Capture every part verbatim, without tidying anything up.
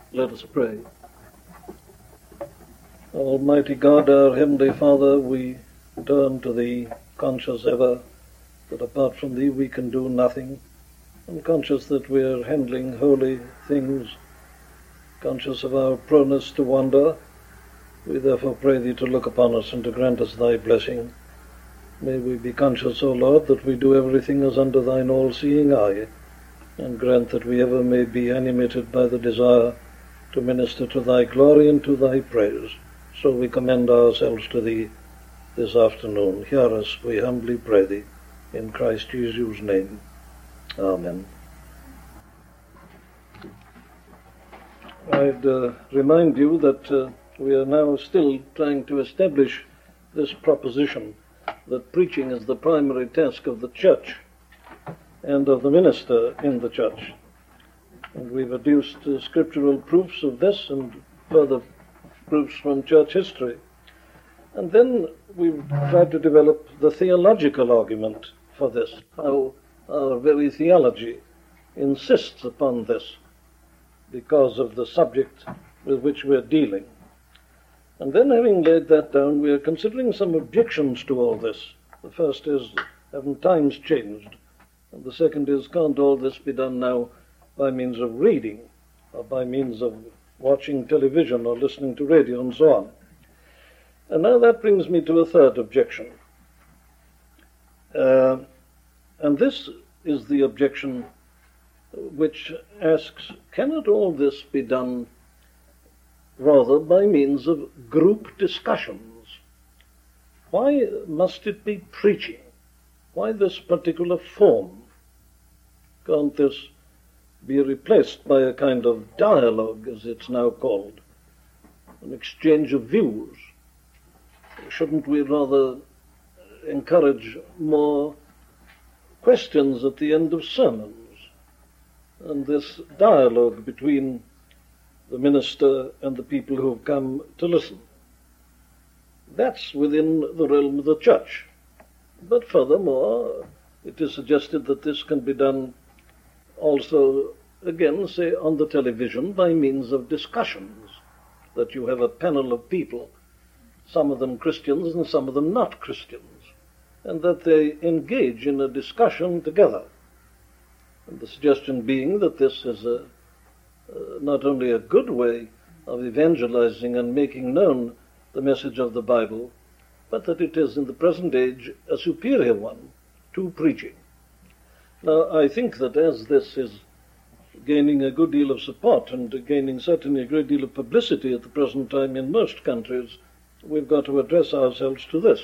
Let us pray. Almighty God, our Heavenly Father, we turn to Thee, conscious ever that apart from Thee we can do nothing, and conscious that we are handling holy things, conscious of our proneness to wander. We therefore pray Thee to look upon us and to grant us Thy blessing. May we be conscious, O Lord, that we do everything as under Thine all-seeing eye, and grant that we ever may be animated by the desire to minister to Thy glory and to Thy praise. So we commend ourselves to Thee this afternoon. Hear us, we humbly pray Thee, in Christ Jesus' name. Amen. I'd uh, remind you that uh, we are now still trying to establish this proposition that preaching is the primary task of the church and of the minister in the church. And we've adduced uh, scriptural proofs of this and further proofs from church history. And then we've tried to develop the theological argument for this, how our very theology insists upon this because of the subject with which we're dealing. And then, having laid that down, we are considering some objections to all this. The first is, haven't times changed? And the second is, can't all this be done now by means of reading, or by means of watching television or listening to radio and so on? And now that brings me to a third objection. Uh, and this is the objection which asks, cannot all this be done rather by means of group discussions? Why must it be preaching? Why this particular form? Can't this be replaced by a kind of dialogue, as it's now called, an exchange of views? Shouldn't we rather encourage more questions at the end of sermons, and this dialogue between the minister and the people who have come to listen? That's within the realm of the church. But furthermore, it is suggested that this can be done also, again, say, on the television by means of discussions, that you have a panel of people, some of them Christians and some of them not Christians, and that they engage in a discussion together. And the suggestion being that this is a Uh, not only a good way of evangelizing and making known the message of the Bible, but that it is in the present age a superior one to preaching. Now, I think that as this is gaining a good deal of support and gaining certainly a great deal of publicity at the present time in most countries, we've got to address ourselves to this.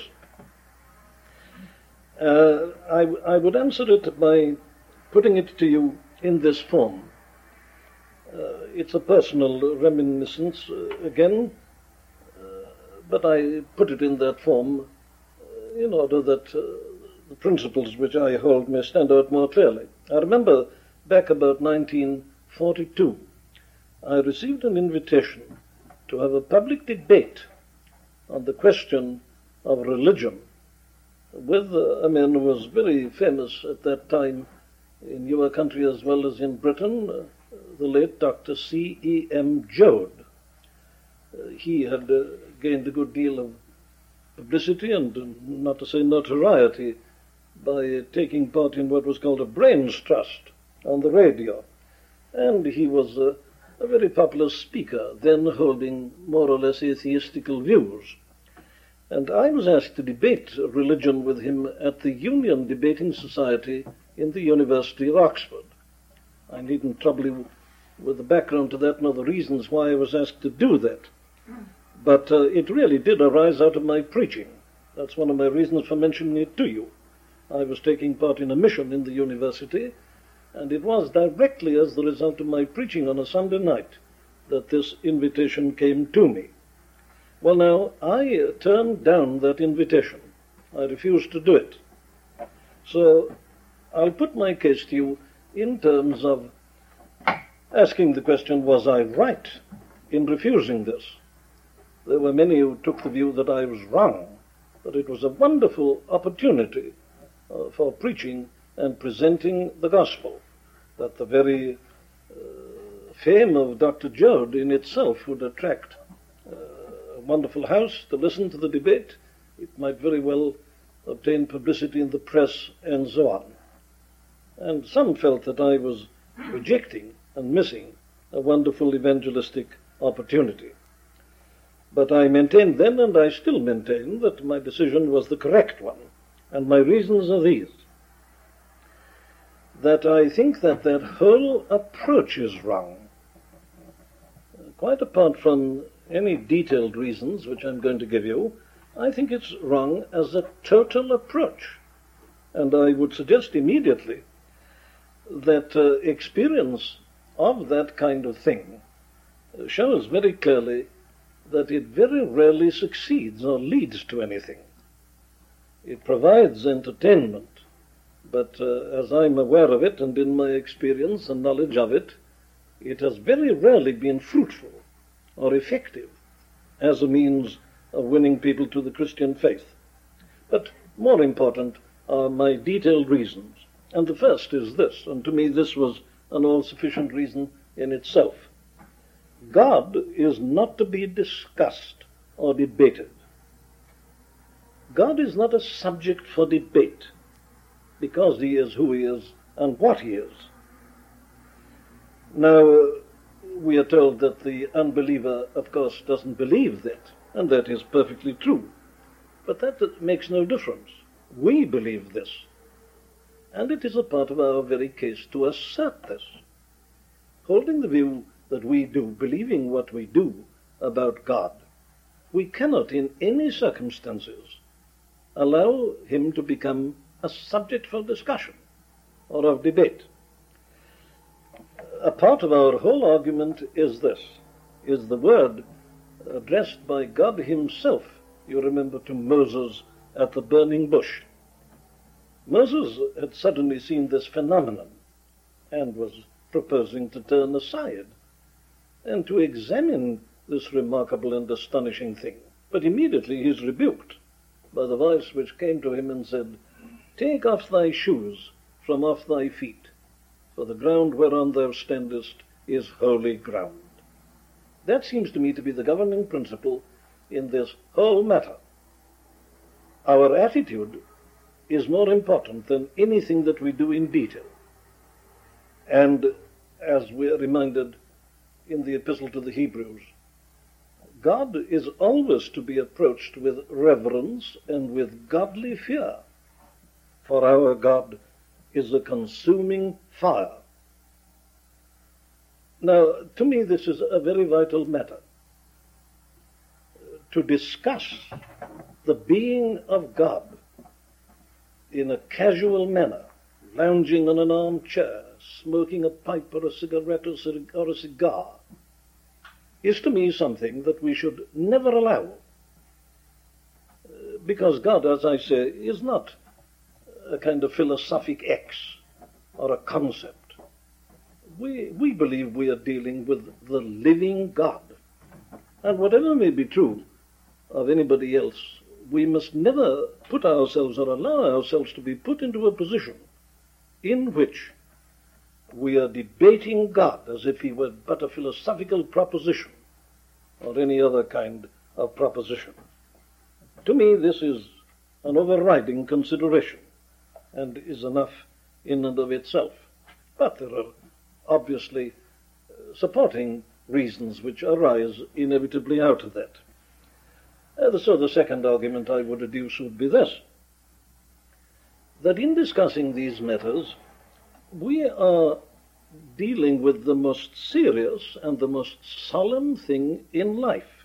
Uh, I, I would answer it by putting it to you in this form. Uh, it's a personal reminiscence, uh, again, uh, but I put it in that form uh, in order that uh, the principles which I hold may stand out more clearly. I remember back about nineteen forty-two, I received an invitation to have a public debate on the question of religion with uh, a man who was very famous at that time in your country as well as in Britain, uh, the late Doctor C E M Joad. Uh, he had uh, gained a good deal of publicity and, uh, not to say notoriety, by uh, taking part in what was called a brains trust on the radio. And he was uh, a very popular speaker, then holding more or less atheistical views. And I was asked to debate religion with him at the Union Debating Society in the University of Oxford. I needn't trouble you with the background to that nor the reasons why I was asked to do that. But uh, it really did arise out of my preaching. That's one of my reasons for mentioning it to you. I was taking part in a mission in the university, and it was directly as the result of my preaching on a Sunday night that this invitation came to me. Well, now, I uh, turned down that invitation. I refused to do it. So I'll put my case to you in terms of asking the question, was I right in refusing this? There were many who took the view that I was wrong, that it was a wonderful opportunity uh, for preaching and presenting the gospel, that the very uh, fame of Doctor Joad in itself would attract uh, a wonderful house to listen to the debate. It might very well obtain publicity in the press and so on. And some felt that I was rejecting and missing a wonderful evangelistic opportunity. But I maintained then, and I still maintain, that my decision was the correct one. And my reasons are these. That I think that that whole approach is wrong. Quite apart from any detailed reasons which I'm going to give you, I think it's wrong as a total approach. And I would suggest immediately that uh, experience of that kind of thing shows very clearly that it very rarely succeeds or leads to anything. It provides entertainment, but uh, as I'm aware of it and in my experience and knowledge of it, it has very rarely been fruitful or effective as a means of winning people to the Christian faith. But more important are my detailed reasons. And the first is this, and to me this was an all-sufficient reason in itself. God is not to be discussed or debated. God is not a subject for debate because he is who he is and what he is. Now, we are told that the unbeliever, of course, doesn't believe that, and that is perfectly true. But that makes no difference. We believe this. And it is a part of our very case to assert this. Holding the view that we do, believing what we do about God, we cannot in any circumstances allow him to become a subject for discussion or of debate. A part of our whole argument is this, is the word addressed by God himself, you remember, to Moses at the burning bush. Moses had suddenly seen this phenomenon and was proposing to turn aside and to examine this remarkable and astonishing thing. But immediately he is rebuked by the voice which came to him and said, "Take off thy shoes from off thy feet, for the ground whereon thou standest is holy ground." That seems to me to be the governing principle in this whole matter. Our attitude is more important than anything that we do in detail. And as we are reminded in the Epistle to the Hebrews, God is always to be approached with reverence and with godly fear, for our God is a consuming fire. Now, to me, this is a very vital matter. To discuss the being of God in a casual manner, lounging on an armchair, smoking a pipe or a cigarette or a cigar, is to me something that we should never allow. Because God, as I say, is not a kind of philosophic X or a concept. We, we believe we are dealing with the living God. And whatever may be true of anybody else, we must never put ourselves or allow ourselves to be put into a position in which we are debating God as if he were but a philosophical proposition or any other kind of proposition. To me, this is an overriding consideration and is enough in and of itself. But there are obviously supporting reasons which arise inevitably out of that. Uh, so the second argument I would adduce would be this, that in discussing these matters, we are dealing with the most serious and the most solemn thing in life.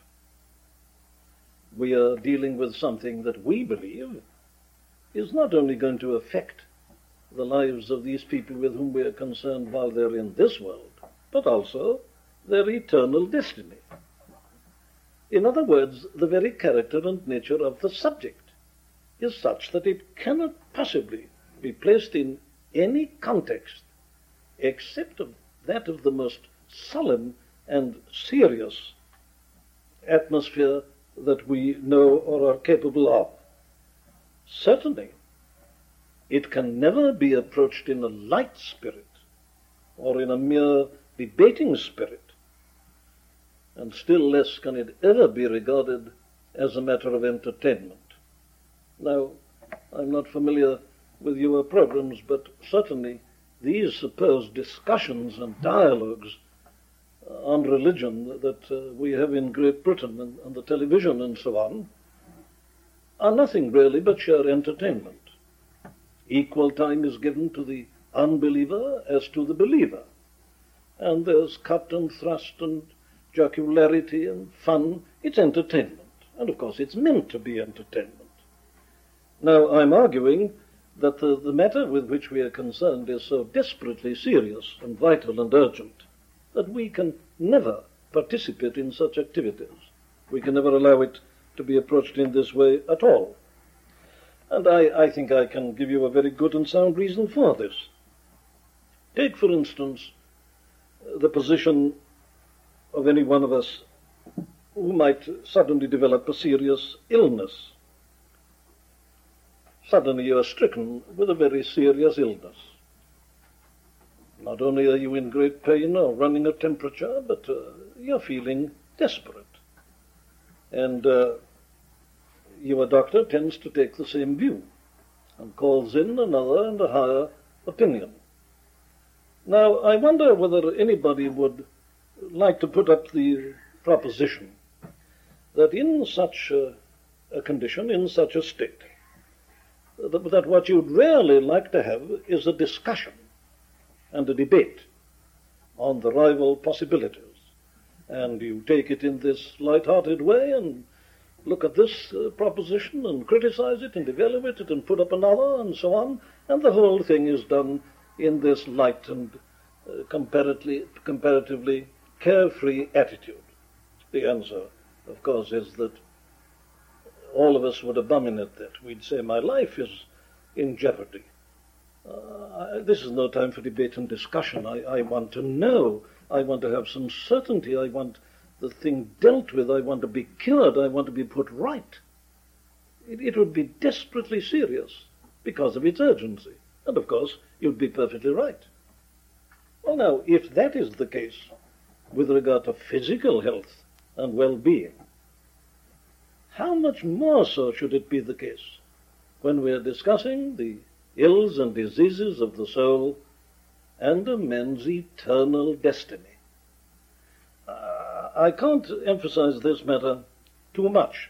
We are dealing with something that we believe is not only going to affect the lives of these people with whom we are concerned while they're in this world, but also their eternal destiny. In other words, the very character and nature of the subject is such that it cannot possibly be placed in any context except of that of the most solemn and serious atmosphere that we know or are capable of. Certainly, it can never be approached in a light spirit or in a mere debating spirit, and still less can it ever be regarded as a matter of entertainment. Now, I'm not familiar with your programs, but certainly these supposed discussions and dialogues on religion that uh, we have in Great Britain and on the television and so on are nothing really but sheer entertainment. Equal time is given to the unbeliever as to the believer, and there's cut and thrust and jocularity and fun. It's entertainment, and of course it's meant to be entertainment. Now, I'm arguing that the, the matter with which we are concerned is so desperately serious and vital and urgent that we can never participate in such activities. We can never allow it to be approached in this way at all. And I, I think I can give you a very good and sound reason for this. Take, for instance, the position of any one of us who might suddenly develop a serious illness. Suddenly you are stricken with a very serious illness. Not only are you in great pain or running a temperature, but uh, you're feeling desperate. And uh, your doctor tends to take the same view and calls in another and a higher opinion. Now, I wonder whether anybody would like to put up the proposition that in such a, a condition, in such a state, that, that what you'd really like to have is a discussion and a debate on the rival possibilities. And you take it in this light-hearted way and look at this uh, proposition and criticize it and evaluate it and put up another and so on, and the whole thing is done in this light and uh, comparatively, comparatively carefree attitude. The answer, of course, is that all of us would abominate that. We'd say, my life is in jeopardy. Uh, this is no time for debate and discussion. I, I want to know. I want to have some certainty. I want the thing dealt with. I want to be cured. I want to be put right. It, it would be desperately serious because of its urgency. And, of course, you'd be perfectly right. Well, now, if that is the case with regard to physical health and well-being, how much more so should it be the case when we are discussing the ills and diseases of the soul and a man's eternal destiny? Uh, I can't emphasize this matter too much.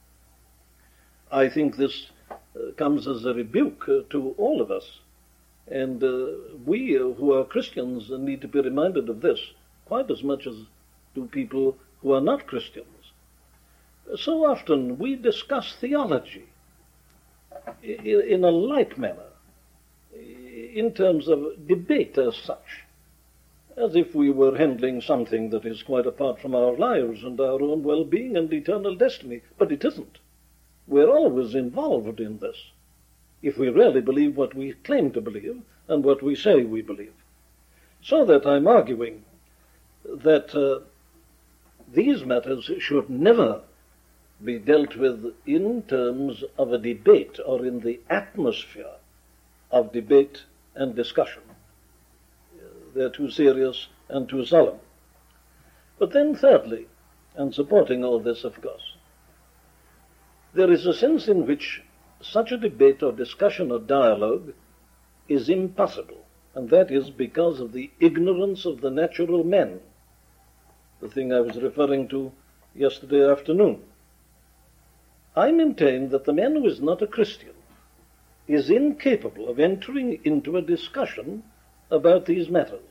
I think this uh, comes as a rebuke uh, to all of us. And uh, we uh, who are Christians need to be reminded of this quite as much as do people who are not Christians. So often we discuss theology in a light manner, in terms of debate as such, as if we were handling something that is quite apart from our lives and our own well-being and eternal destiny. But it isn't. We're always involved in this, if we really believe what we claim to believe and what we say we believe. So that I'm arguing that uh, these matters should never be dealt with in terms of a debate or in the atmosphere of debate and discussion. They're too serious and too solemn. But then thirdly, and supporting all this, of course, there is a sense in which such a debate or discussion or dialogue is impossible, and that is because of the ignorance of the natural man, the thing I was referring to yesterday afternoon. I maintain that the man who is not a Christian is incapable of entering into a discussion about these matters.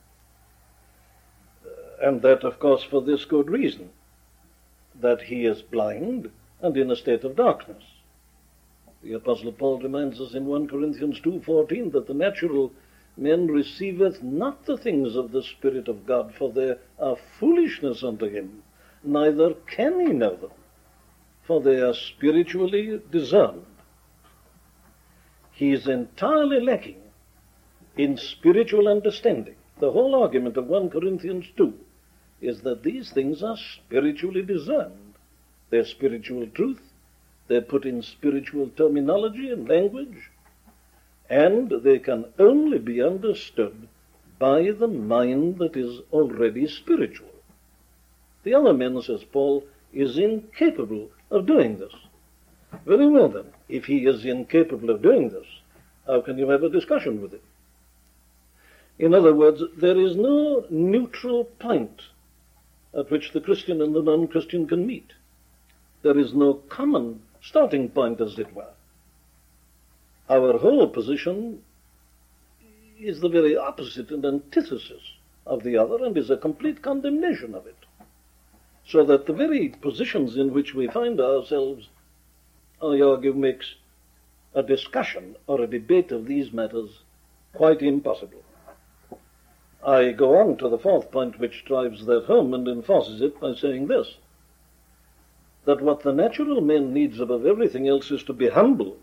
Uh, and that, of course, for this good reason, that he is blind and in a state of darkness. The Apostle Paul reminds us in First Corinthians two fourteen that the natural man receiveth not the things of the Spirit of God, for they are foolishness unto him, neither can he know them, for they are spiritually discerned. He is entirely lacking in spiritual understanding. The whole argument of First Corinthians two is that these things are spiritually discerned. They're spiritual truth. They're put in spiritual terminology and language, and they can only be understood by the mind that is already spiritual. The other man, says Paul, is incapable of doing this. Very well then, if he is incapable of doing this, how can you have a discussion with him? In other words, there is no neutral point at which the Christian and the non-Christian can meet. There is no common starting point, as it were. Our whole position is the very opposite and antithesis of the other, and is a complete condemnation of it. So that the very positions in which we find ourselves, I argue, makes a discussion or a debate of these matters quite impossible. I go on to the fourth point, which drives that home and enforces it by saying this, that what the natural man needs above everything else is to be humbled.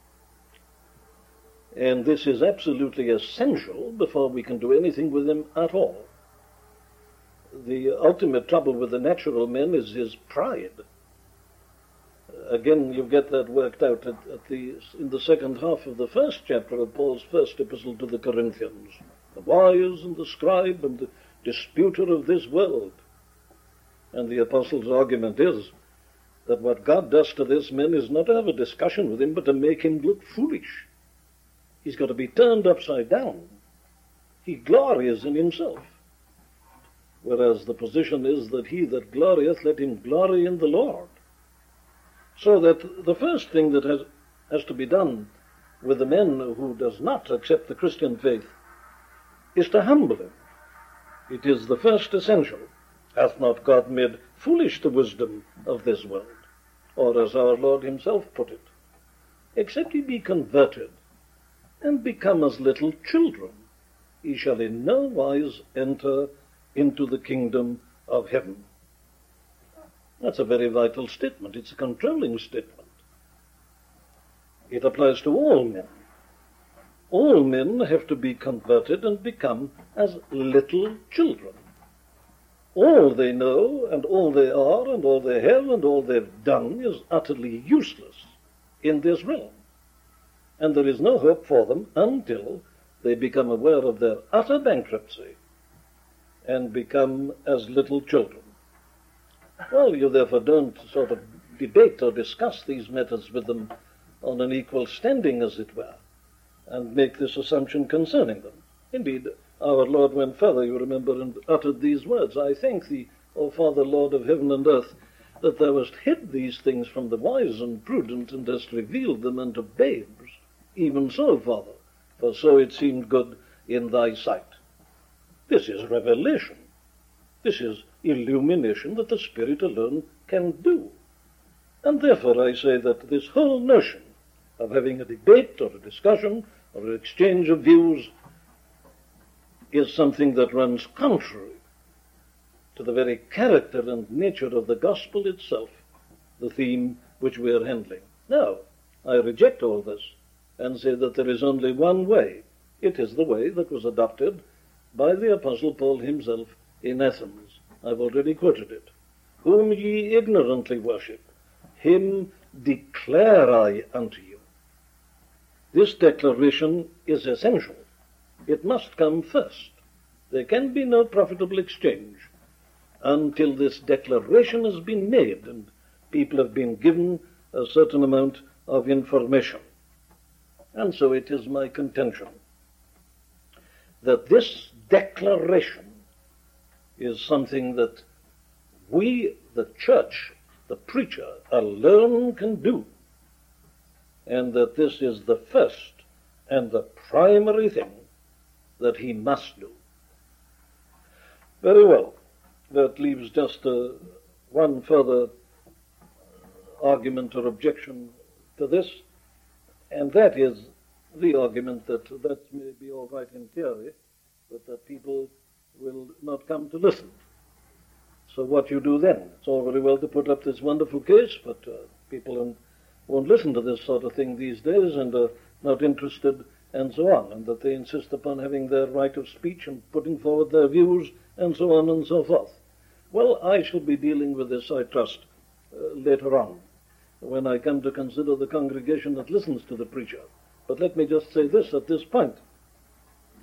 And this is absolutely essential before we can do anything with him at all. The ultimate trouble with the natural man is his pride. Again, you get that worked out at, at the, in the second half of the first chapter of Paul's first epistle to the Corinthians. The wise and the scribe and the disputer of this world. And the apostle's argument is that what God does to this man is not to have a discussion with him, but to make him look foolish. He's got to be turned upside down. He glories in himself. Whereas the position is that he that glorieth, let him glory in the Lord. So that the first thing that has, has to be done with the man who does not accept the Christian faith is to humble him. It is the first essential. Hath not God made foolish the wisdom of this world? Or as our Lord himself put it, except ye be converted and become as little children, ye shall in no wise enter into the kingdom of heaven. That's a very vital statement. It's a controlling statement. It applies to all men. All men have to be converted and become as little children. All they know and all they are and all they have and all they've done is utterly useless in this realm. And there is no hope for them until they become aware of their utter bankruptcy and become as little children. Well, you therefore don't sort of debate or discuss these matters with them on an equal standing, as it were, and make this assumption concerning them. Indeed, our Lord went further, you remember, and uttered these words, I thank thee, O Father, Lord of heaven and earth, that thou hast hid these things from the wise and prudent, and hast revealed them unto babes. Even so, Father, for so it seemed good in thy sight. This is revelation. This is illumination that the Spirit alone can do. And therefore I say that this whole notion of having a debate or a discussion or an exchange of views is something that runs contrary to the very character and nature of the gospel itself, the theme which we are handling. Now, I reject all this and say that there is only one way. It is the way that was adopted by the Apostle Paul himself in Athens. I've already quoted it. Whom ye ignorantly worship, him declare I unto you. This declaration is essential. It must come first. There can be no profitable exchange until this declaration has been made and people have been given a certain amount of information. And so it is my contention that this declaration is something that we, the church, the preacher, alone can do, and that this is the first and the primary thing that he must do. Very well. That leaves just uh, one further argument or objection to this, and that is the argument that that may be all right in theory, but that people will not come to listen. So what you do then? It's all very well to put up this wonderful case, but uh, people won't listen to this sort of thing these days and are not interested and so on, and that they insist upon having their right of speech and putting forward their views and so on and so forth. Well, I shall be dealing with this, I trust, uh, later on, when I come to consider the congregation that listens to the preacher. But let me just say this at this point,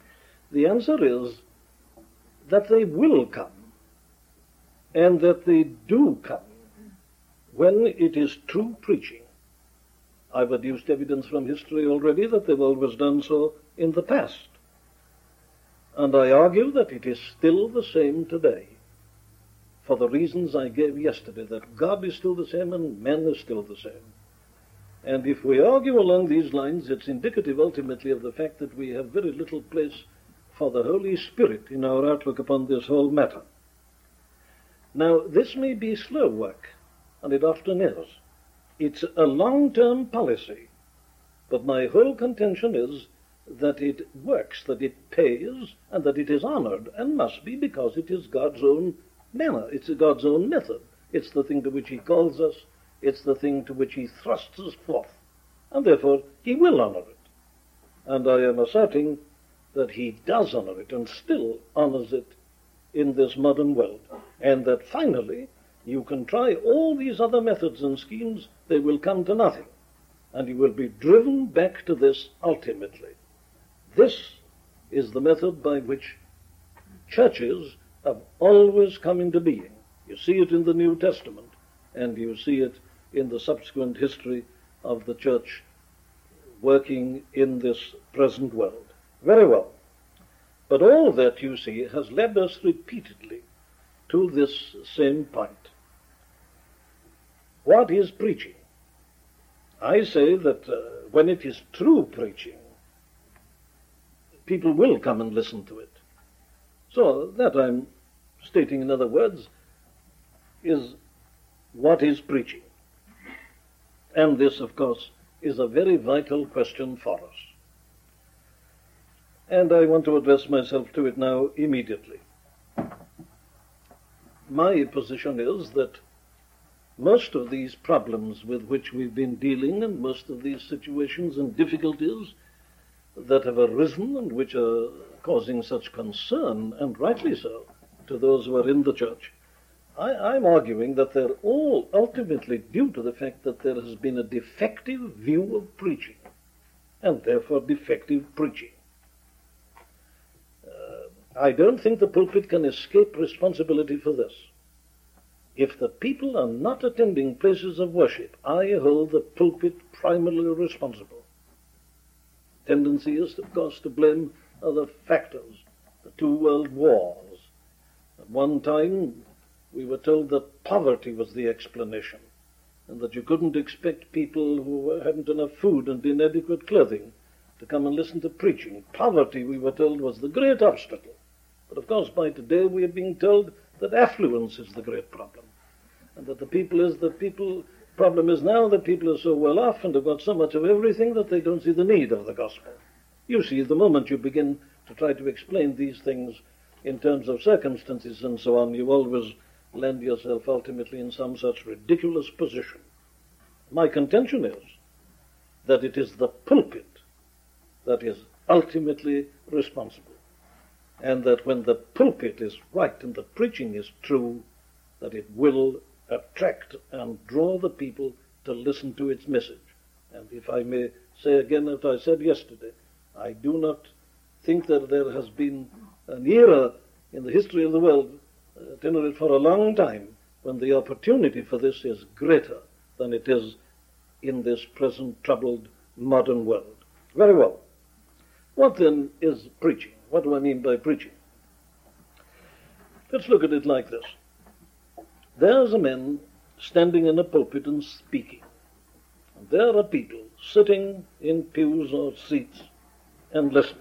The answer is that they will come, and that they do come when it is true preaching. I've adduced evidence from history already that they've always done so in the past. And I argue that it is still the same today, for the reasons I gave yesterday, that God is still the same and men are still the same. And if we argue along these lines, it's indicative ultimately of the fact that we have very little place for the Holy Spirit in our outlook upon this whole matter. Now, this may be slow work, and it often is. It's a long-term policy, but my whole contention is that it works, that it pays, and that it is honored, and must be, because it is God's own manner, it's God's own method. It's the thing to which he calls us, it's the thing to which he thrusts us forth, and therefore he will honor it. And I am asserting that he does honor it, and still honors it in this modern world, and that finally you can try all these other methods and schemes, they will come to nothing, and you will be driven back to this ultimately. This is the method by which churches have always come into being. You see it in the New Testament, and you see it in the subsequent history of the church working in this present world. Very well. But all that, you see, has led us repeatedly to this same point. What is preaching? I say that uh, when it is true preaching, people will come and listen to it. So that I'm stating, in other words, is what is preaching? And this, of course, is a very vital question for us. And I want to address myself to it now immediately. My position is that most of these problems with which we've been dealing, and most of these situations and difficulties that have arisen and which are causing such concern, and rightly so, to those who are in the church, I, I'm arguing that they're all ultimately due to the fact that there has been a defective view of preaching, and therefore defective preaching. Uh, I don't think the pulpit can escape responsibility for this. If the people are not attending places of worship, I hold the pulpit primarily responsible. Tendency is, of course, to blame other factors, the two world wars. At one time, we were told that poverty was the explanation, and that you couldn't expect people who hadn't enough food and inadequate clothing to come and listen to preaching. Poverty, we were told, was the great obstacle. But of course, by today, we are being told that affluence is the great problem, and that the people is the people problem is now that people are so well off and have got so much of everything that they don't see the need of the gospel. You see, the moment you begin to try to explain these things in terms of circumstances and so on, you always land yourself ultimately in some such ridiculous position. My contention is that it is the pulpit that is ultimately responsible, and that when the pulpit is right and the preaching is true, that it will attract and draw the people to listen to its message. And if I may say again what I said yesterday, I do not think that there has been an era in the history of the world, uh, Tenerife, for a long time, when the opportunity for this is greater than it is in this present troubled modern world. Very well. What then is preaching? What do I mean by preaching? Let's look at it like this. There's a man standing in a pulpit and speaking, and there are people sitting in pews or seats and listening.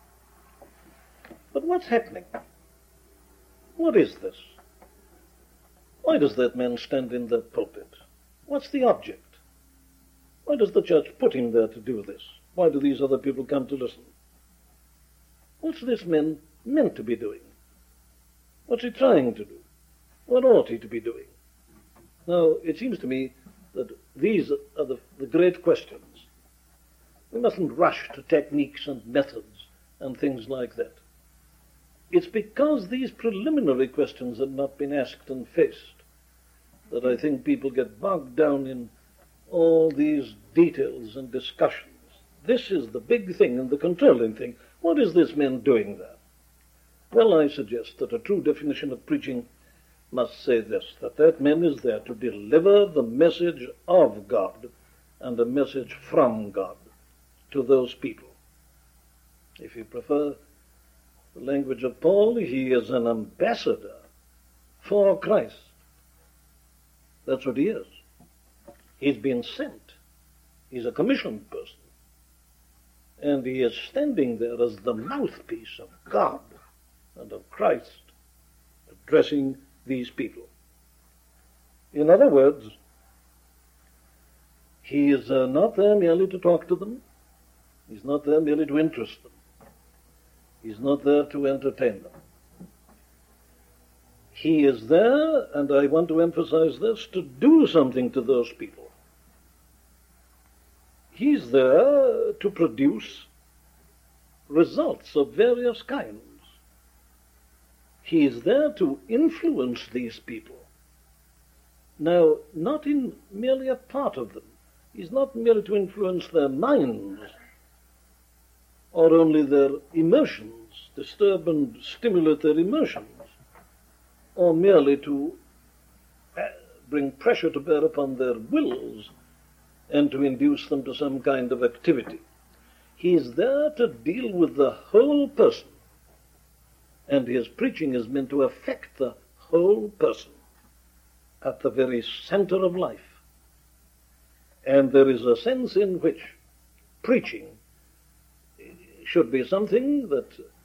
But what's happening? What is this? Why does that man stand in the pulpit? What's the object? Why does the church put him there to do this? Why do these other people come to listen? What's this man meant to be doing? What's he trying to do? What ought he to be doing? Now, it seems to me that these are the, the great questions. We mustn't rush to techniques and methods and things like that. It's because these preliminary questions have not been asked and faced that I think people get bogged down in all these details and discussions. This is the big thing and the controlling thing. What is this man doing there? Well, I suggest that a true definition of preaching must say this, that that man is there to deliver the message of God and a message from God to those people. If you prefer the language of Paul, he is an ambassador for Christ. That's what he is. He's been sent. He's a commissioned person. And he is standing there as the mouthpiece of God and of Christ, addressing these people. In other words, he is uh, not there merely to talk to them. He's not there merely to interest them. He's not there to entertain them. He is there, and I want to emphasize this, to do something to those people. He's there to produce results of various kinds. He is there to influence these people. Now, not in merely a part of them. He's not merely to influence their minds or only their emotions, disturb and stimulate their emotions, or merely to bring pressure to bear upon their wills and to induce them to some kind of activity. He is there to deal with the whole person, and his preaching is meant to affect the whole person at the very center of life. And there is a sense in which preaching should be something that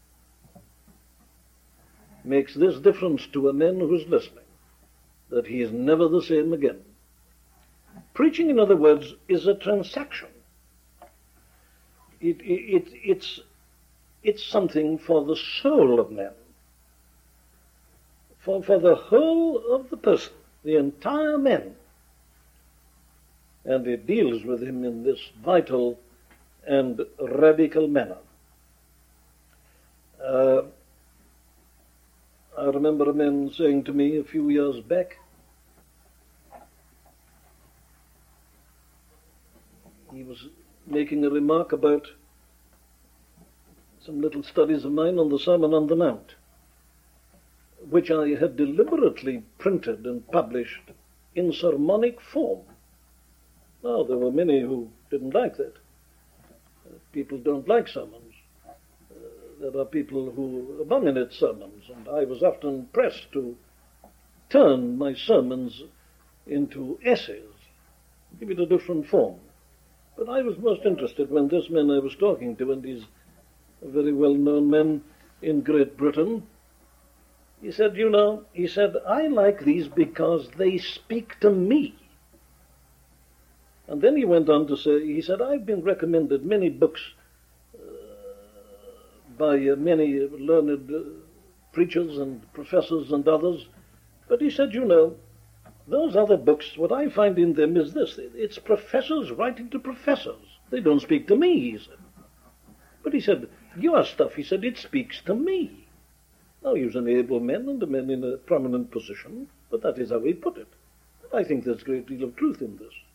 makes this difference to a man who's listening, that he is never the same again. Preaching, in other words, is a transaction. It, it, it, it's, it's something for the soul of man, for, for the whole of the person, the entire man. And it deals with him in this vital and radical manner. Uh, I remember a man saying to me a few years back, he was making a remark about some little studies of mine on the Sermon on the Mount, which I had deliberately printed and published in sermonic form. Now, there were many who didn't like that. Uh, people don't like sermons. Uh, there are people who abominate sermons, and I was often pressed to turn my sermons into essays, give it a different form. But I was most interested when this man I was talking to, and he's a very well-known man in Great Britain, he said, you know, he said, I like these because they speak to me. And then he went on to say, he said, I've been recommended many books uh, by uh, many learned uh, preachers and professors and others, but he said, you know, those other books, what I find in them is this, it's professors writing to professors. They don't speak to me, he said. But he said, your stuff, he said, it speaks to me. Now, he was an able man and a man in a prominent position, but that is how he put it. I think there's a great deal of truth in this.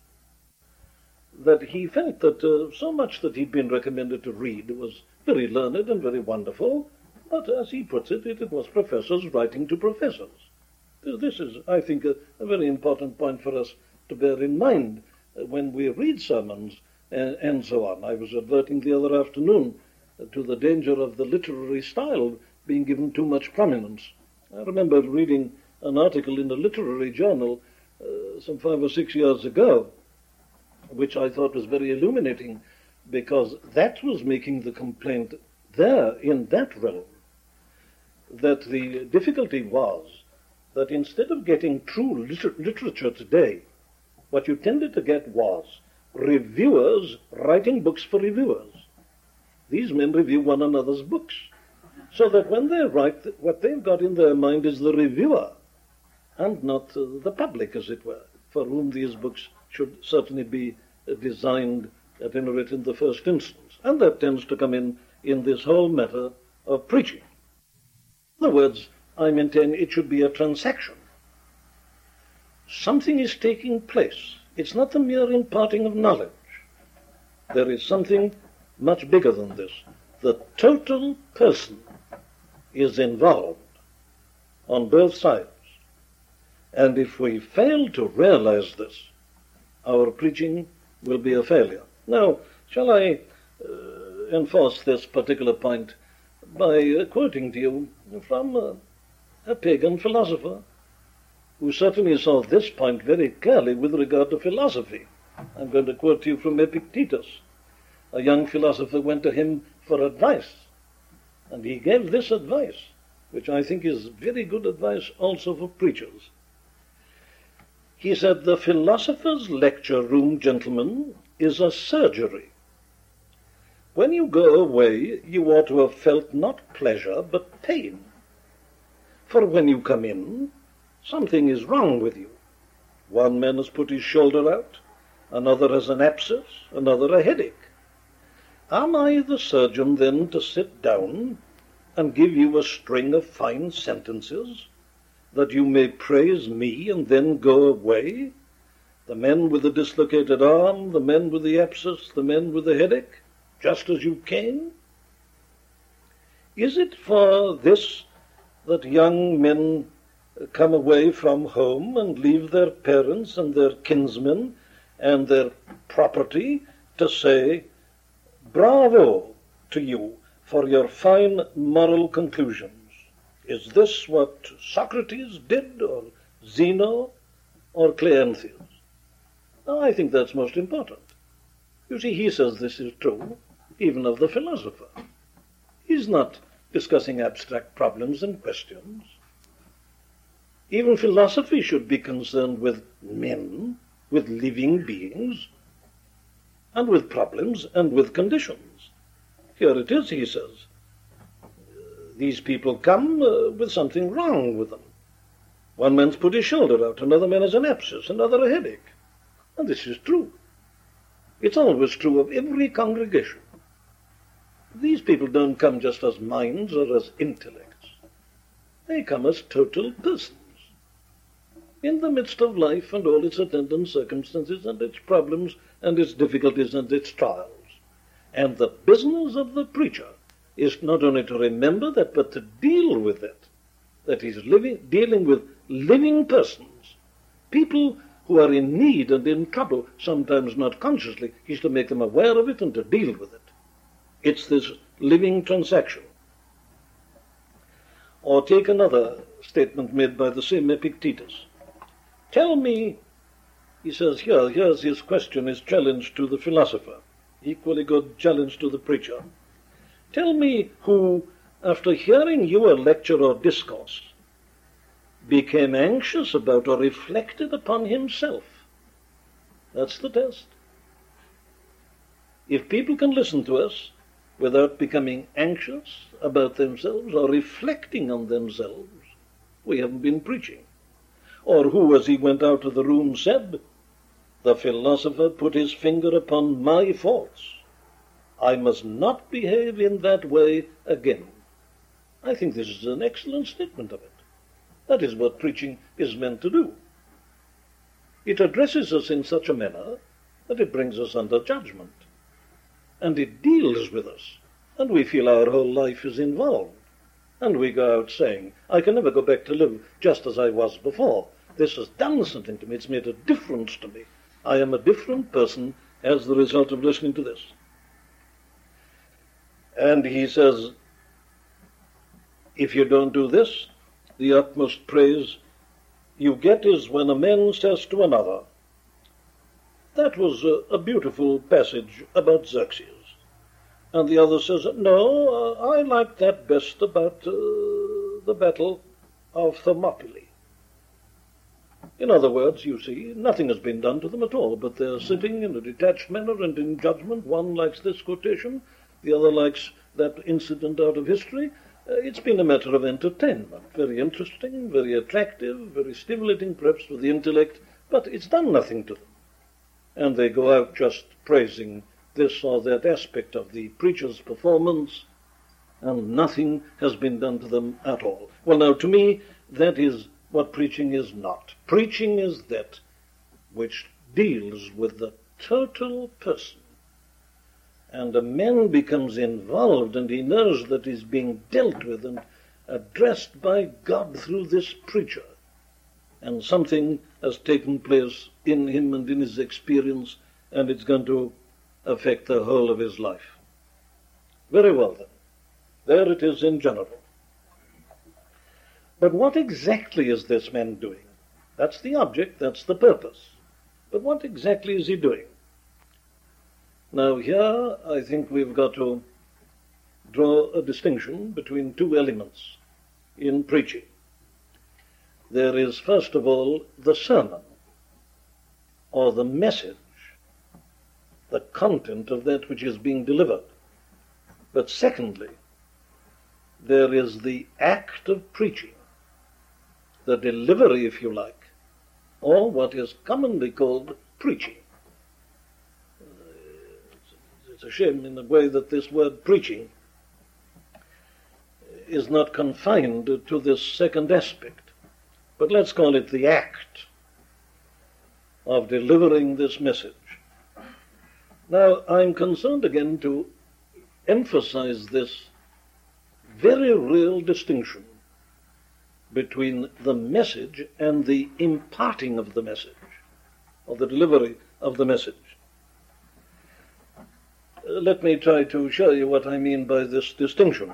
That he felt that uh, so much that he'd been recommended to read was very learned and very wonderful, but as he puts it, it, it was professors writing to professors. This is, I think, a, a very important point for us to bear in mind uh, when we read sermons and, and so on. I was adverting the other afternoon uh, to the danger of the literary style being given too much prominence. I remember reading an article in a literary journal uh, some five or six years ago, which I thought was very illuminating, because that was making the complaint there, in that realm, that the difficulty was that instead of getting true liter- literature today, what you tended to get was reviewers writing books for reviewers. These men review one another's books, so that when they write, what they've got in their mind is the reviewer, and not uh, the public, as it were, for whom these books should certainly be uh, designed, at any rate in the first instance. And that tends to come in in this whole matter of preaching. In other words, I maintain it should be a transaction. Something is taking place. It's not the mere imparting of knowledge. There is something much bigger than this. the total person is involved on both sides. And if we fail to realize this, our preaching will be a failure. Now, shall I uh, enforce this particular point by uh, quoting to you from uh, a pagan philosopher who certainly saw this point very clearly with regard to philosophy. I'm going to quote to you from Epictetus. A young philosopher went to him for advice, and he gave this advice, which I think is very good advice also for preachers. He said, "The philosopher's lecture room, gentlemen, is a surgery. When you go away, you ought to have felt not pleasure, but pain. For when you come in, something is wrong with you. One man has put his shoulder out, another has an abscess, another a headache. Am I the surgeon then to sit down and give you a string of fine sentences, that you may praise me and then go away? The men with the dislocated arm, the men with the abscess, the men with the headache, just as you came? Is it for this that young men come away from home and leave their parents and their kinsmen and their property to say, 'Bravo to you for your fine moral conclusions'? Is this what Socrates did, or Zeno, or Cleanthes? Now, I think that's most important. You see, he says this is true even of the philosopher. He's not discussing abstract problems and questions. Even philosophy should be concerned with men, with living beings, and with problems and with conditions. Here it is, he says. These people come uh, with something wrong with them. One man's put his shoulder out, another man has an abscess, another a headache. And this is true. It's always true of every congregation. These people don't come just as minds or as intellects. They come as total persons, in the midst of life and all its attendant circumstances and its problems and its difficulties and its trials. And the business of the preacher is not only to remember that, but to deal with it. That he's living, dealing with living persons, people who are in need and in trouble, sometimes not consciously. He's to make them aware of it and to deal with it. It's this living transaction. Or take another statement made by the same Epictetus. Tell me, he says here, here's his question, his challenge to the philosopher, equally good challenge to the preacher. Tell me who, after hearing your lecture or discourse, became anxious about or reflected upon himself. That's the test. If people can listen to us without becoming anxious about themselves or reflecting on themselves, we haven't been preaching. Or who, as he went out of the room, said, "The philosopher put his finger upon my faults. I must not behave in that way again." I think this is an excellent statement of it. That is what preaching is meant to do. It addresses us in such a manner that it brings us under judgment. And it deals with us. And we feel our whole life is involved. And we go out saying, "I can never go back to live just as I was before. This has done something to me. It's made a difference to me. I am a different person as the result of listening to this." And he says, if you don't do this, the utmost praise you get is when a man says to another, "That was a, a beautiful passage about Xerxes." And the other says, "No, uh, I like that best about uh, the battle of Thermopylae." In other words, you see, nothing has been done to them at all, but they're sitting in a detached manner and in judgment. One likes this quotation, the other likes that incident out of history. Uh, it's been a matter of entertainment, very interesting, very attractive, very stimulating perhaps for the intellect, but it's done nothing to them. And they go out just praising this or that aspect of the preacher's performance, and nothing has been done to them at all. Well, now, to me, that is what preaching is not. Preaching is that which deals with the total person, and a man becomes involved and he knows that he's being dealt with and addressed by God through this preacher, and something has taken place in him and in his experience, and it's going to affect the whole of his life. Very well then. There it is in general. But what exactly is this man doing? That's the object, that's the purpose. But what exactly is he doing? Now here I think we've got to draw a distinction between two elements in preaching. There is, first of all, the sermon, or the message, the content of that which is being delivered. But secondly, there is the act of preaching, the delivery, if you like, or what is commonly called preaching. It's a shame in a way that this word preaching is not confined to this second aspect, but let's call it the act of delivering this message. Now, I'm concerned again to emphasize this very real distinction between the message and the imparting of the message, or the delivery of the message. Uh, let me try to show you what I mean by this distinction.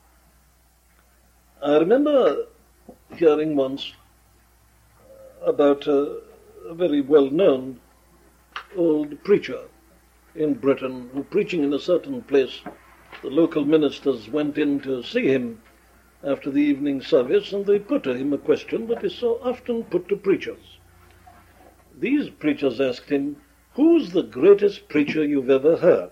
I remember hearing once about a, a very well-known old preacher in Britain who, preaching in a certain place, the local ministers went in to see him after the evening service, and they put to him a question that is so often put to preachers. These preachers asked him, "Who's the greatest preacher you've ever heard?"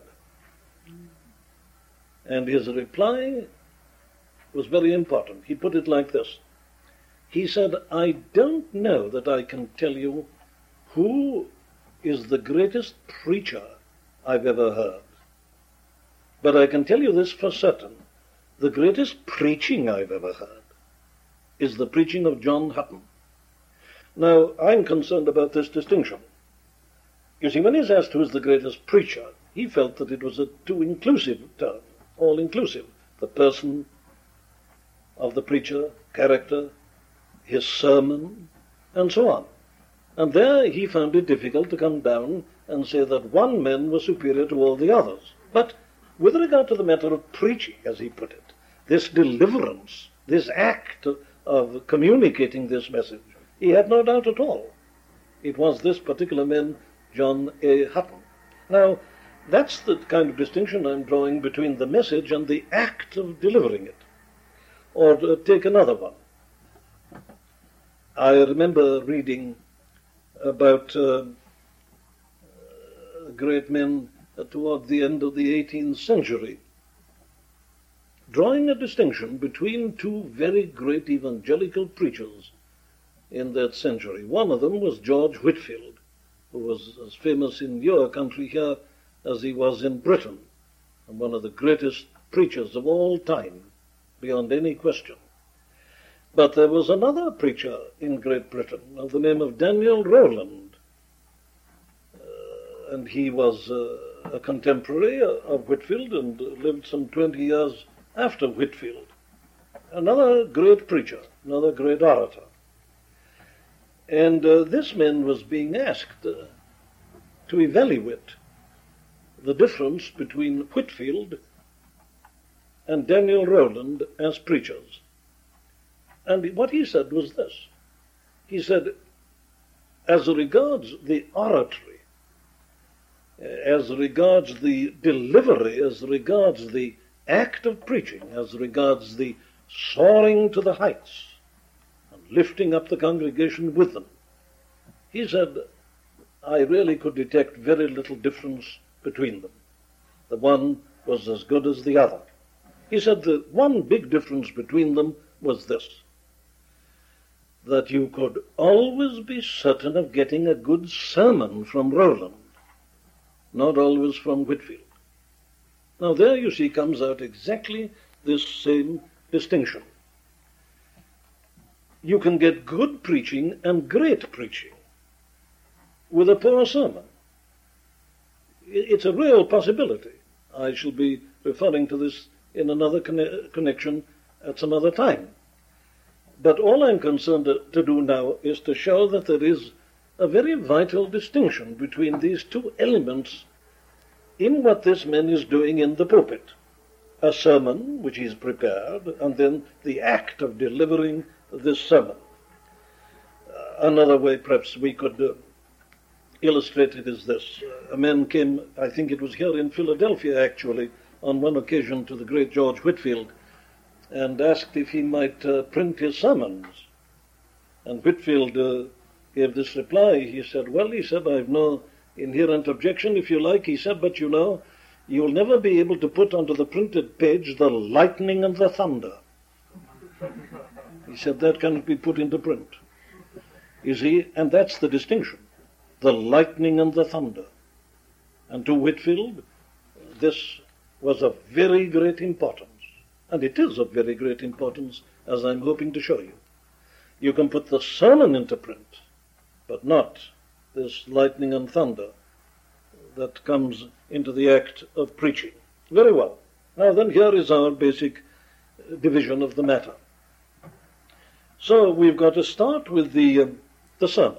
And his reply was very important. He put it like this. He said, "I don't know that I can tell you who is the greatest preacher I've ever heard. But I can tell you this for certain. The greatest preaching I've ever heard is the preaching of John Hutton." Now, I'm concerned about this distinction. You see, when he's asked who's the greatest preacher, he felt that it was a too inclusive term, all-inclusive. The person of the preacher, character, his sermon, and so on. And there he found it difficult to come down and say that one man was superior to all the others. But with regard to the matter of preaching, as he put it, this deliverance, this act of, of communicating this message, he had no doubt at all. It was this particular man, John A. Hutton. Now, that's the kind of distinction I'm drawing between the message and the act of delivering it. Or uh, take another one. I remember reading about uh, great men toward the end of the eighteenth century, drawing a distinction between two very great evangelical preachers in that century. One of them was George Whitefield, who was as famous in your country here as he was in Britain, and one of the greatest preachers of all time, beyond any question. But there was another preacher in Great Britain of the name of Daniel Rowland, uh, and he was uh, a contemporary of Whitefield and lived some twenty years after Whitefield. Another great preacher, another great orator. And uh, this man was being asked uh, to evaluate the difference between Whitefield and Daniel Rowland as preachers. And what he said was this. He said, as regards the oratory, as regards the delivery, as regards the act of preaching, as regards the soaring to the heights and lifting up the congregation with them, he said, I really could detect very little difference between them. The one was as good as the other. He said the one big difference between them was this, that you could always be certain of getting a good sermon from Rowland, not always from Whitefield. Now there, you see, comes out exactly this same distinction. You can get good preaching and great preaching with a poor sermon. It's a real possibility. I shall be referring to this in another conne- connection at some other time. But all I'm concerned to, to do now is to show that there is a very vital distinction between these two elements in what this man is doing in the pulpit. A sermon, which he's prepared, and then the act of delivering this sermon. Uh, another way perhaps we could uh, illustrate it is this. A man came, I think it was here in Philadelphia actually, on one occasion to the great George Whitefield, and asked if he might uh, print his sermons. And Whitefield uh, gave this reply. He said, well, he said, I've no inherent objection, if you like. He said, but you know, you'll never be able to put onto the printed page the lightning and the thunder. He said, that cannot be put into print. You see, and that's the distinction. The lightning and the thunder. And to Whitefield, this was of very great importance. And it is of very great importance, as I'm hoping to show you. You can put the sermon into print, but not this lightning and thunder that comes into the act of preaching. Very well. Now then, here is our basic division of the matter. So we've got to start with the, uh, the sermon.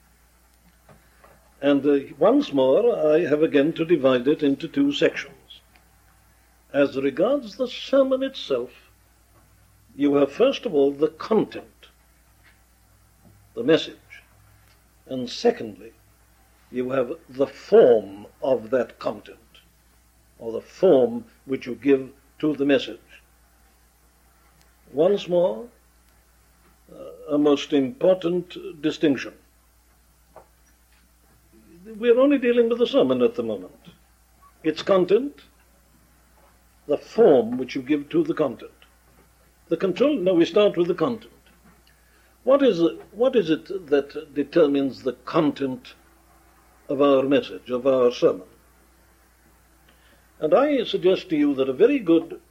And uh, once more, I have again to divide it into two sections. As regards the sermon itself, you have first of all the content, the message. And secondly, you have the form of that content, or the form which you give to the message. Once more, uh, a most important distinction. We're only dealing with the sermon at the moment. Its content, the form which you give to the content. The control, no, we start with the content. What is it, what is it that determines the content of our message, of our sermon? And I suggest to you that a very good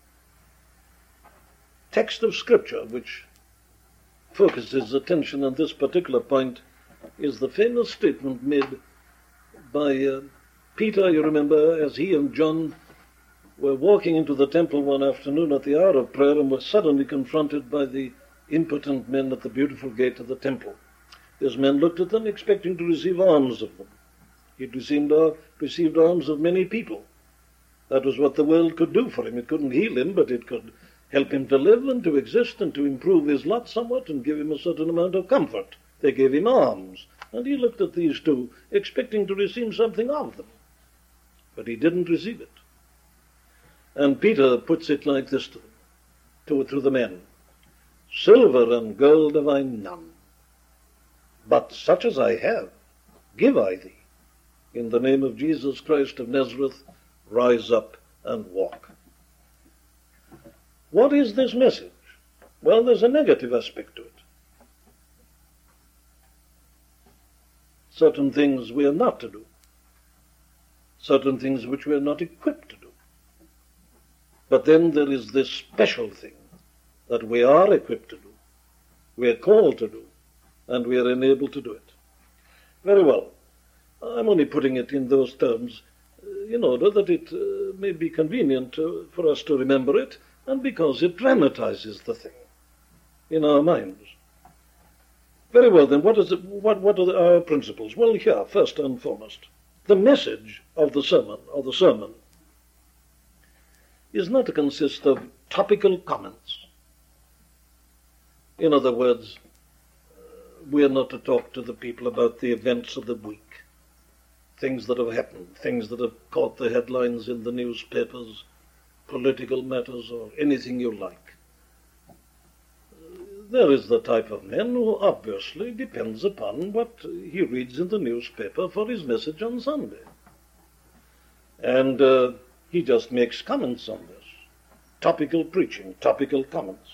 text of Scripture which focuses attention on this particular point is the famous statement made by uh, Peter, you remember, as he and John were walking into the temple one afternoon at the hour of prayer and were suddenly confronted by the impotent men at the beautiful gate of the temple. These men looked at them expecting to receive alms of them. He'd received, uh, received alms of many people. That was what the world could do for him. It couldn't heal him, but it could help him to live and to exist and to improve his lot somewhat and give him a certain amount of comfort. They gave him alms, and he looked at these two, expecting to receive something of them. But he didn't receive it. And Peter puts it like this to them, to, to the men. Silver and gold have I none, but such as I have, give I thee. In the name of Jesus Christ of Nazareth, rise up and walk. What is this message? Well, there's a negative aspect to it. Certain things we are not to do. Certain things which we are not equipped to do. But then there is this special thing that we are equipped to do, we are called to do, and we are enabled to do it. Very well. I'm only putting it in those terms uh, in order that it uh, may be convenient uh, for us to remember it, and because it dramatizes the thing in our minds. Very well, then, what is it, what, what are the, our principles? Well, here, first and foremost, the message of the sermon, or the sermon, is not to consist of topical comments. In other words, uh, we are not to talk to the people about the events of the week, things that have happened, things that have caught the headlines in the newspapers, political matters, or anything you like. Uh, there is the type of man who obviously depends upon what he reads in the newspaper for his message on Sunday. And uh, he just makes comments on this. Topical preaching, topical comments.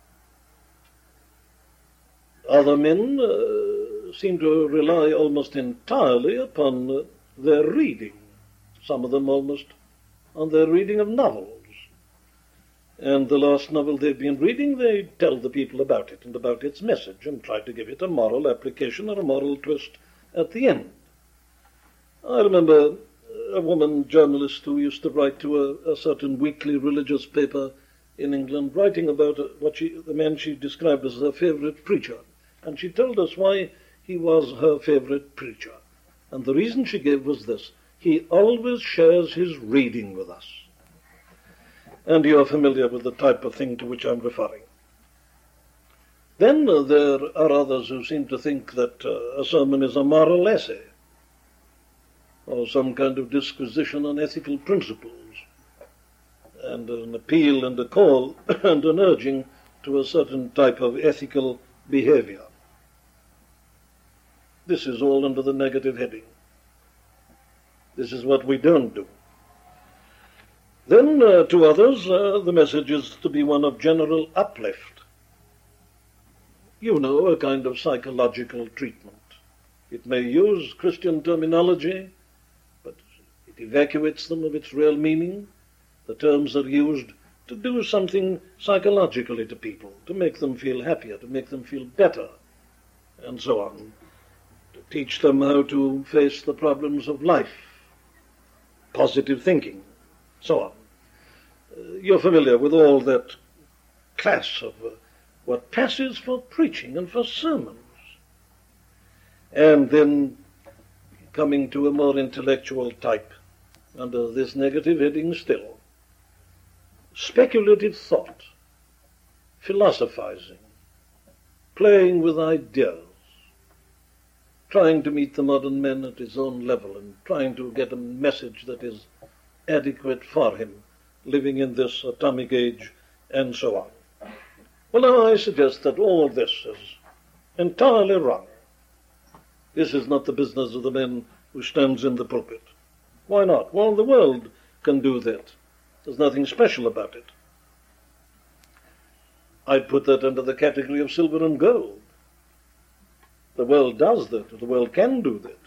Other men uh, seem to rely almost entirely upon uh, their reading, some of them almost on their reading of novels. And the last novel they've been reading, they tell the people about it and about its message and try to give it a moral application or a moral twist at the end. I remember a woman journalist who used to write to a, a certain weekly religious paper in England, writing about what she, the man she described as her favorite preacher. And she told us why he was her favorite preacher. And the reason she gave was this: he always shares his reading with us. And you're familiar with the type of thing to which I'm referring. Then uh, there are others who seem to think that uh, a sermon is a moral essay, or some kind of disquisition on ethical principles, and an appeal and a call and an urging to a certain type of ethical behavior. This is all under the negative heading. This is what we don't do. Then, uh, to others, uh, the message is to be one of general uplift. You know, a kind of psychological treatment. It may use Christian terminology, but it evacuates them of its real meaning. The terms are used to do something psychologically to people, to make them feel happier, to make them feel better, and so on. To teach them how to face the problems of life, positive thinking, so on. Uh, you're familiar with all that class of uh, what passes for preaching and for sermons. And then coming to a more intellectual type, under this negative heading still, speculative thought, philosophizing, playing with ideas, trying to meet the modern man at his own level and trying to get a message that is adequate for him, living in this atomic age, and so on. Well, now I suggest that all this is entirely wrong. This is not the business of the man who stands in the pulpit. Why not? Well, the world can do that. There's nothing special about it. I'd put that under the category of silver and gold. The world does that. The world can do that.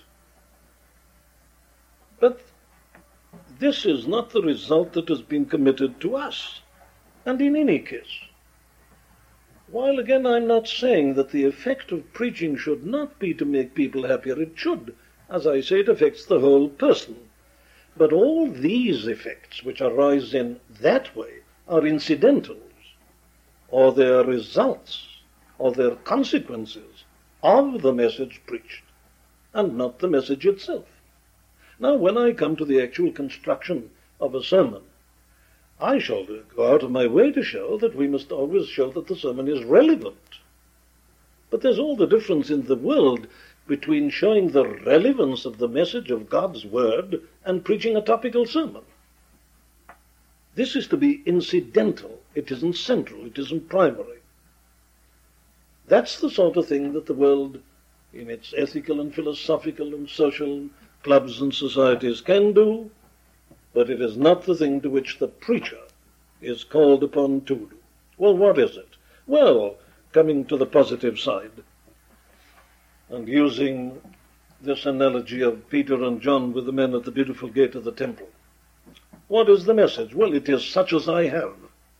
But this is not the result that has been committed to us. And in any case, while again I'm not saying that the effect of preaching should not be to make people happier, it should. As I say, it affects the whole person. But all these effects which arise in that way are incidentals, or they are results, or they are consequences of the message preached, and not the message itself. Now, when I come to the actual construction of a sermon, I shall go out of my way to show that we must always show that the sermon is relevant. But there's all the difference in the world between showing the relevance of the message of God's word and preaching a topical sermon. This is to be incidental. It isn't central. It isn't primary. That's the sort of thing that the world, in its ethical and philosophical and social clubs and societies, can do, but it is not the thing to which the preacher is called upon to do. Well, what is it? Well, coming to the positive side, and using this analogy of Peter and John with the men at the beautiful gate of the temple. What is the message? Well, it is such as I have.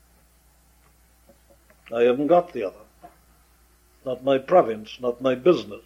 I haven't got the other. Not my province, not my business.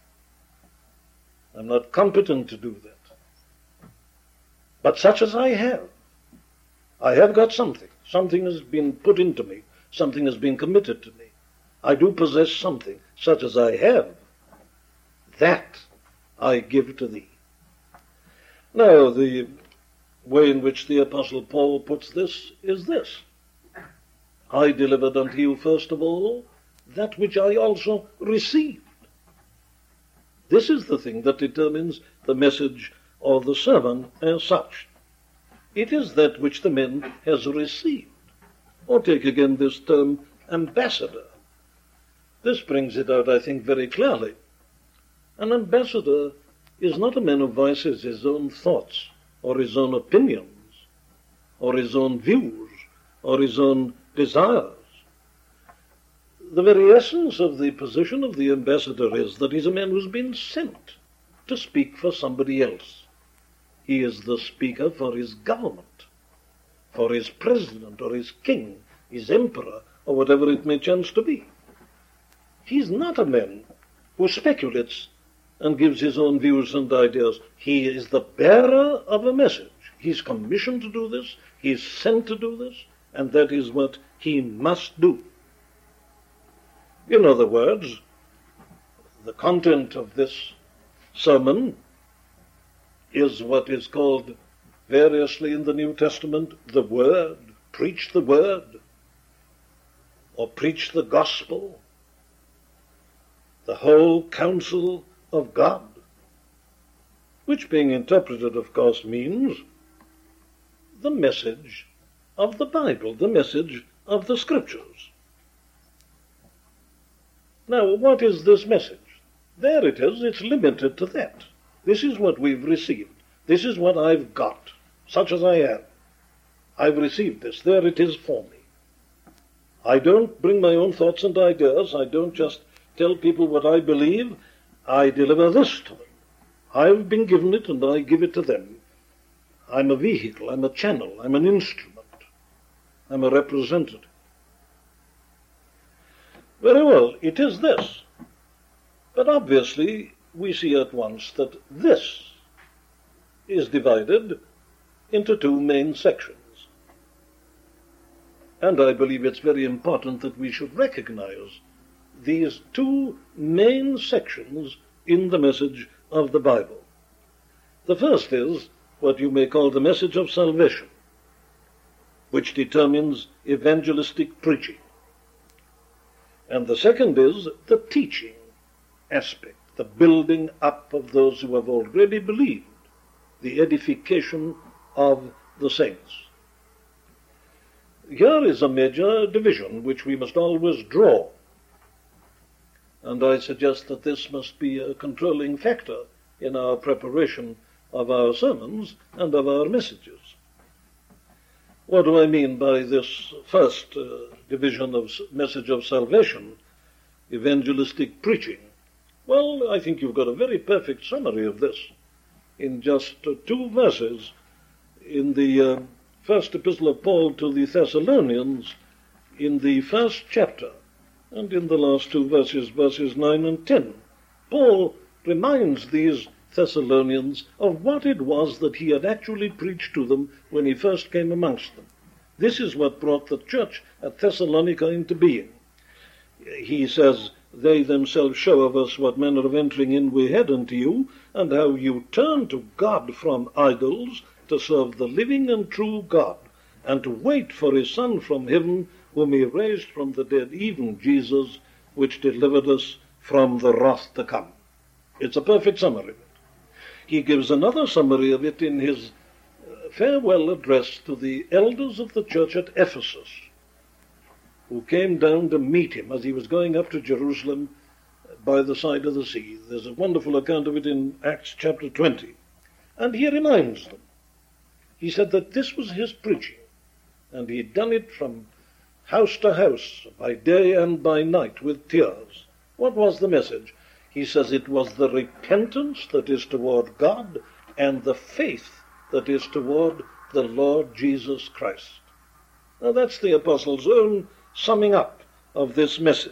I'm not competent to do that. But such as I have. I have got something. Something has been put into me. Something has been committed to me. I do possess something, such as I have. That I give to thee. Now, the way in which the Apostle Paul puts this is this. I delivered unto you first of all that which I also received. This is the thing that determines the message or the sermon as such. It is that which the man has received. Or take again this term, ambassador. This brings it out, I think, very clearly. An ambassador is not a man who voices his own thoughts, or his own opinions, or his own views, or his own desires. The very essence of the position of the ambassador is that he's a man who's been sent to speak for somebody else. He is the speaker for his government, for his president, or his king, his emperor, or whatever it may chance to be. He's not a man who speculates and gives his own views and ideas. He is the bearer of a message. He's commissioned to do this, he's sent to do this, and that is what he must do. In other words, the content of this sermon is what is called variously in the New Testament the Word, preach the Word, or preach the gospel, the whole counsel of God, which being interpreted, of course, means the message of the Bible, the message of the Scriptures. Now, what is this message? There it is, it's limited to that. This is what we've received. This is what I've got, such as I am. I've received this. There it is for me. I don't bring my own thoughts and ideas. I don't just tell people what I believe. I deliver this to them. I've been given it and I give it to them. I'm a vehicle. I'm a channel. I'm an instrument. I'm a representative. Very well, it is this. But obviously, we see at once that this is divided into two main sections. And I believe it's very important that we should recognize these two main sections in the message of the Bible. The first is what you may call the message of salvation, which determines evangelistic preaching. And the second is the teaching aspect, the building up of those who have already believed, the edification of the saints. Here is a major division which we must always draw, and I suggest that this must be a controlling factor in our preparation of our sermons and of our messages. What do I mean by this first uh, division of message of salvation, evangelistic preaching? Well, I think you've got a very perfect summary of this in just uh, two verses in the uh, first epistle of Paul to the Thessalonians, in the first chapter, and in the last two verses, verses nine and ten. Paul reminds these Thessalonians of what it was that he had actually preached to them when he first came amongst them. This is what brought the church at Thessalonica into being. He says, they themselves show of us what manner of entering in we had unto you, and how you turned to God from idols, to serve the living and true God, and to wait for his Son from heaven, whom he raised from the dead, even Jesus, which delivered us from the wrath to come. It's a perfect summary of it. He gives another summary of it in his farewell address to the elders of the church at Ephesus, who came down to meet him as he was going up to Jerusalem by the side of the sea. There's a wonderful account of it in Acts chapter twenty. And he reminds them. He said that this was his preaching, and he had done it from house to house, by day and by night, with tears. What was the message? He says it was the repentance that is toward God and the faith that is toward the Lord Jesus Christ. Now that's the apostle's own summing up of this message.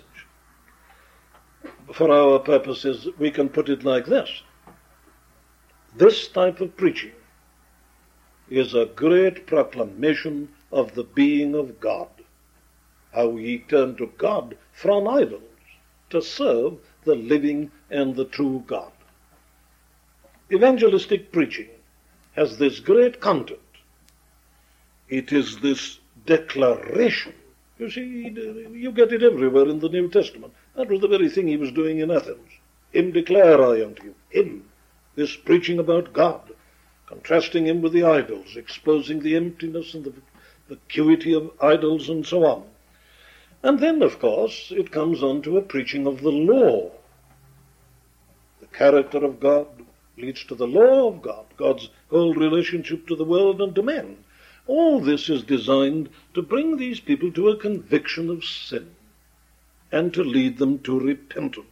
For our purposes, we can put it like this. This type of preaching is a great proclamation of the being of God, how he turned to God from idols to serve the living and the true God. Evangelistic preaching has this great content. It is this declaration. You see, you get it everywhere in the New Testament. That was the very thing he was doing in Athens. Him declare I unto you. Him, this preaching about God, contrasting him with the idols, exposing the emptiness and the vacuity of idols and so on. And then, of course, it comes on to a preaching of the law. The character of God leads to the law of God, God's whole relationship to the world and to men. All this is designed to bring these people to a conviction of sin and to lead them to repentance.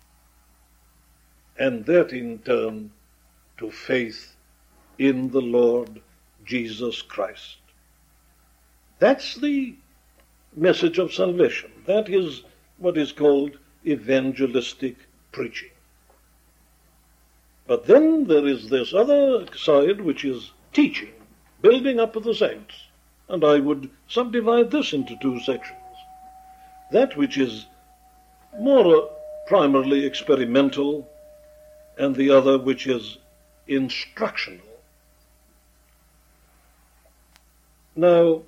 And that in turn to faith in the Lord Jesus Christ. That's the message of salvation. That is what is called evangelistic preaching. But then there is this other side which is teaching, building up of the saints. And I would subdivide this into two sections. That which is more primarily experimental, and the other which is instructional. Now,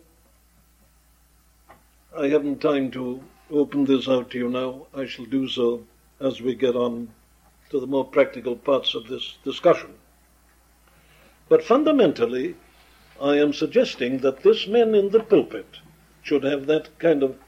I haven't time to open this out to you now. I shall do so as we get on to the more practical parts of this discussion. But fundamentally, I am suggesting that this man in the pulpit should have that kind of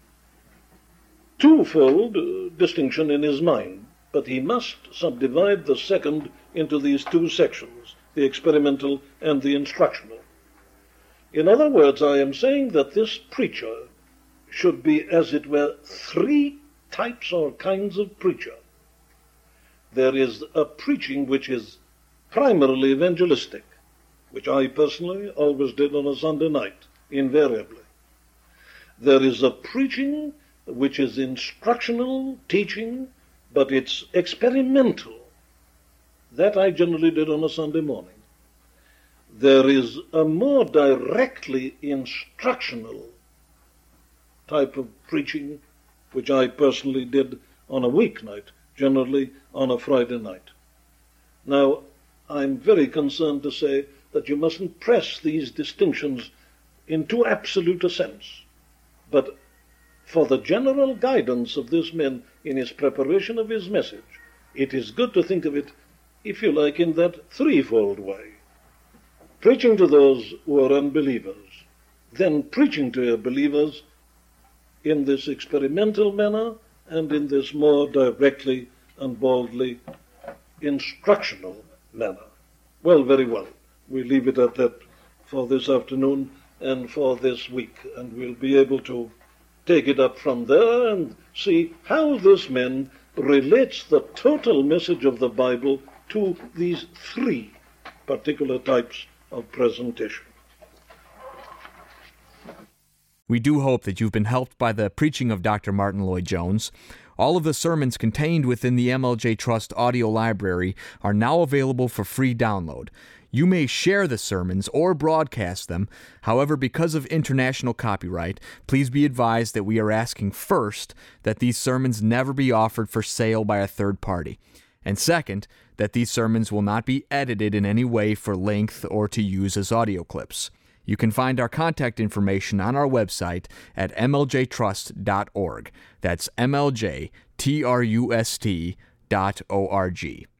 twofold uh, distinction in his mind, but he must subdivide the second into these two sections, the experimental and the instructional. In other words, I am saying that this preacher should be, as it were, three types or kinds of preacher. There is a preaching which is primarily evangelistic, which I personally always did on a Sunday night, invariably. There is a preaching which is instructional, teaching, but it's experimental. That I generally did on a Sunday morning. There is a more directly instructional type of preaching, which I personally did on a weeknight, generally on a Friday night. Now, I'm very concerned to say that you mustn't press these distinctions in too absolute a sense. But for the general guidance of this man in his preparation of his message, it is good to think of it, if you like, in that threefold way. Preaching to those who are unbelievers, then preaching to believers in this experimental manner, and in this more directly and boldly instructional manner. Well, very well. We leave it at that for this afternoon and for this week, and we'll be able to take it up from there and see how this man relates the total message of the Bible to these three particular types of presentation. We do hope that you've been helped by the preaching of Doctor Martyn Lloyd-Jones. All of the sermons contained within the M L J Trust audio library are now available for free download. You may share the sermons or broadcast them. However, because of international copyright, please be advised that we are asking first that these sermons never be offered for sale by a third party. And second, that these sermons will not be edited in any way for length or to use as audio clips. You can find our contact information on our website at m l j trust dot org. That's M L J T R U S T dot O R G.